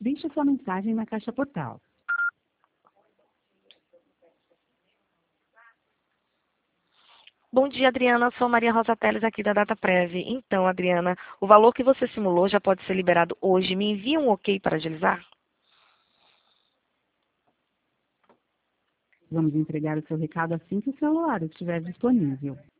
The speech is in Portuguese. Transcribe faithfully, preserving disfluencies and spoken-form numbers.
Deixe sua mensagem na caixa postal. Bom dia, Adriana. Sou Maria Rosa Teles, aqui da DataPrev. Então, Adriana, o valor que você simulou já pode ser liberado hoje. Me envia um ok para agilizar? Vamos entregar o seu recado assim que o celular estiver disponível.